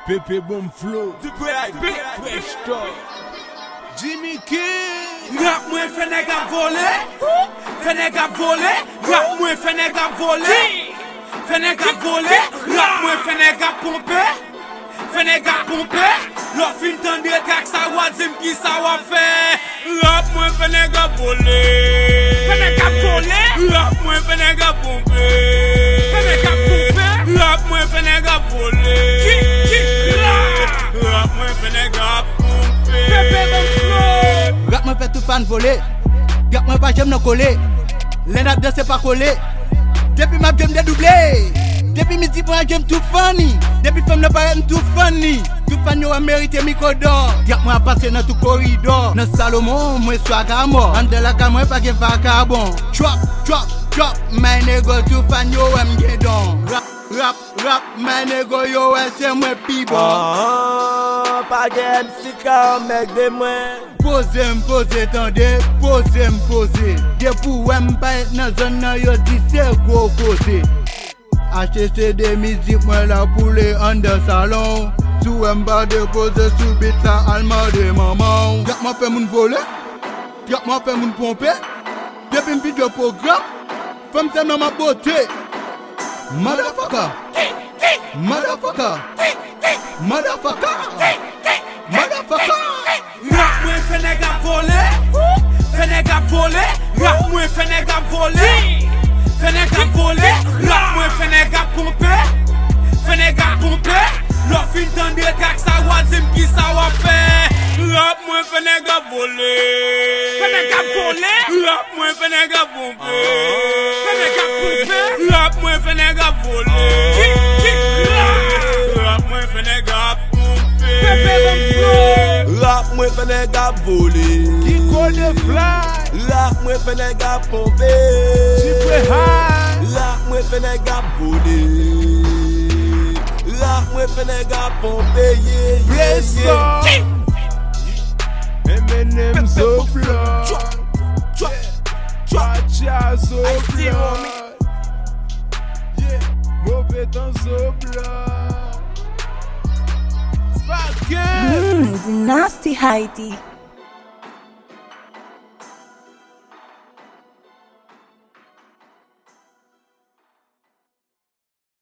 Pepe Bomb Flow, Fresh Talk, Jimmy King. rap mwen fè nèg a volé, fè nèg a volé, rap mwen fè nèg a volé, fè nèg a volé, rap mwen fè nèg a pompé, fè nèg a pompé, lò fin tande kak sa wadzim ki sa wa fè, rap mwen fè nèg a volé, fè nèg a volé, rap mwen fè nèg a pompé, fè nèg a pompé, rap mwen fè nèg a volé, rap mwen fè nèg a pompé. Rap mwen fè tout fan volé, rap mwen pa jem nan collé, len ap danse pa collé, depuis ma jem dédoublé, depuis midi pour un jem tout funny, depuis femme ne paraît tout funny, tout fan yo a mérité micro d'or, rap mwen a passé dans tout corridor, dans Salomon mwen swag à mort, en de la cam mwen pa gen vagabond, drop, drop, drop, my nigga tout fan yo aime gen don, rap, rap, my nigga yo c'est moi pi bon. Pas de MC ka mec de moi. Pose, tande, pose. De pou wèm pa et nan zon nan yo di se go cause. HTC de musique mwen la pou le an de salon. Sou wèm ba depose sou bit la alma de maman. Yak mwen fè moun volé, yak mwen fè moun pompe. Depi m video program, fèm se nan ma beauté. Motherfucker, motherfucker, motherfucker, motherfucker. Rap mwen fè nèg a volé, fè nèg a volé, rap mwen fè nèg a volé, fè nèg a volé, rap mwen fè nèg a pompé, fè nèg a pompé, lò fin tande kak sa wadzim ki sa wa fè, rap mwen fè nèg a volé, fè nèg a volé, rap mwen fè nèg a pompé, fè nèg a pompé, rap mwen fè nèg a volé, rap mwen fè nèg a pompé. Rap mwen fè nèg a volé, Kiko de Fly, rap mwen fè nèg a pompé, Super High, rap mwen fè nèg a volé, rap mwen fè nèg a pompé, Bless Talk, Eminem so blood, Chacha so blood, Mauvais temps so blood, Sparkin. The nasty Heidi.